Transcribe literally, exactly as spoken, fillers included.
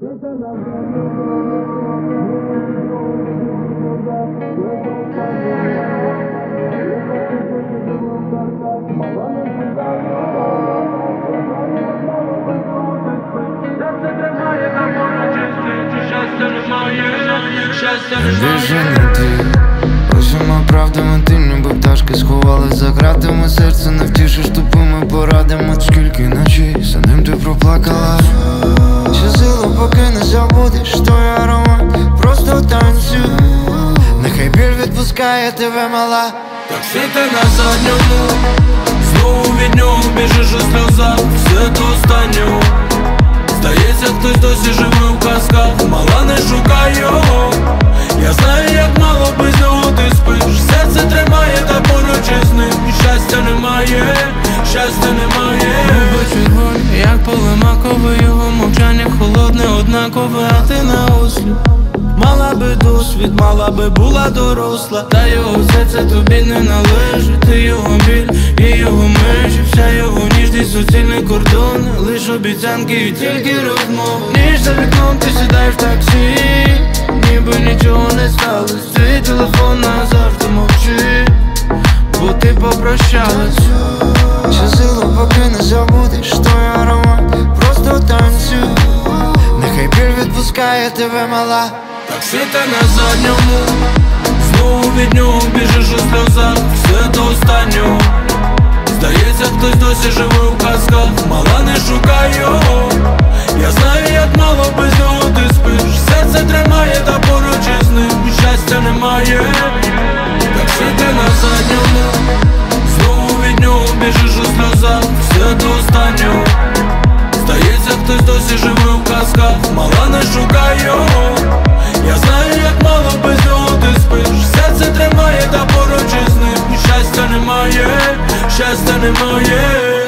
Більше не ти, лишимо правдами, ти ніби пташки сховали за ґратами. Серце не втішиш тупими порадами. Скільки ночей за ним ти проплакала. Ще силу, поки не забудеш той аромат. Просто танцюй, нехай біль відпускає тебе, мала. Таксі ти на задньому, знову від нього біжиш у сльозах. Все до останнього, здається, хтось досі живе в казках. Мала, не шукай його, я знаю, як мало без нього ти спиш. Серце тримає, та поруч із ним щастя немає, щастя немає. Губи червоні, як поле макове, його мовчання холодне, однакове, а ти на осліп. Мала би досвід, мала би була доросла, та його серце тобі не належить. Ти його біль і його межі, вся його ніжність, суцільні кордони, лиш обіцянки і тільки розмови. Ніж за вікном ти сідаєш в таксі, ніби нічого не сталось. Твій телефон назавжди мовчить, бо ти попрощалась. Ще силу, поки не забудеш той аромат. Просто танцюй, нехай біль відпускає тебе, мала. Таксі ти на задньому, знову від нього біжиш у сльозах. Все до останнього, здається, хтось досі живе в казках. Мала, не шукай його, я знаю, як мало без нього ти спиш. Серце тримає, та поруч із ним щастя немає. Таксі ти на задньому, знову від нього біжиш у сльозах. Все до останнього, здається, хтось досі живе в казках. Мала, не шукай його, я знаю, як мало без нього ти спиш. Серце тримає, та поруч із ним щастя немає, щастя немає.